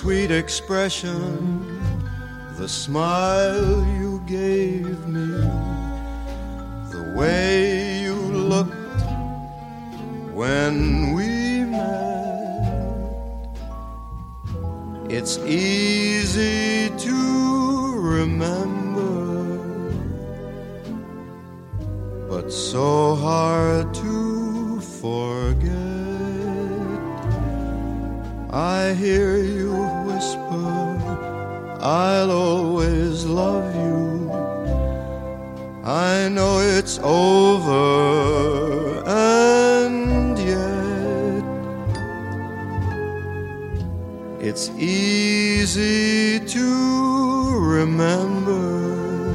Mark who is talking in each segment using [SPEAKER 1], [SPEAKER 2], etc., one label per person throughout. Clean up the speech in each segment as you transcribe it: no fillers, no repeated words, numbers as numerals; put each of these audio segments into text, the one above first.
[SPEAKER 1] sweet expression, the smile you gave me, the way you looked when we met. It's easy to remember, but so hard to forget. I hear you whisper, I'll always love you. I know it's over, and yet it's easy to remember,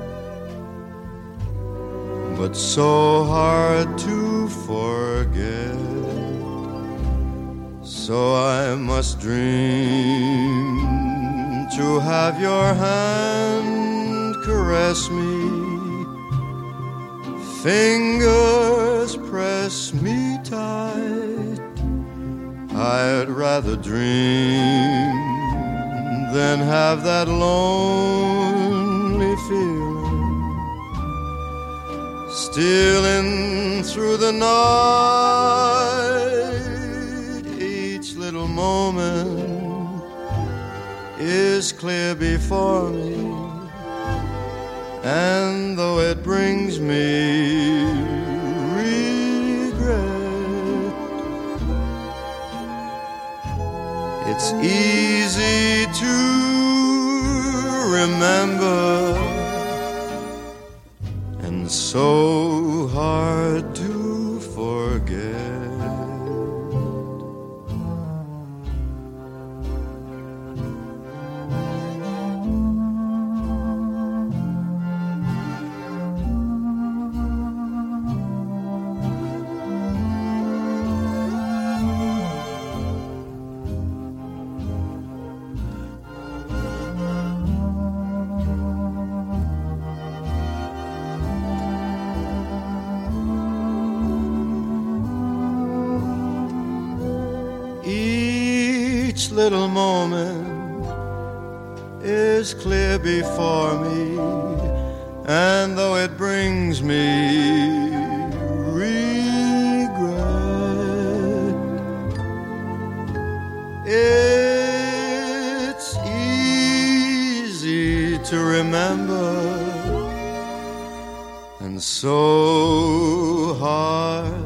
[SPEAKER 1] but so hard to forget. So I must dream to have your hand caress me, fingers press me tight. I'd rather dream than have that lonely feeling stealing through the night. Each little moment is clear before me, and though it brings me regret, it's easy to remember, and so hard to forget. Each little moment is clear before me, and though it brings me regret, it's easy to remember, and so hard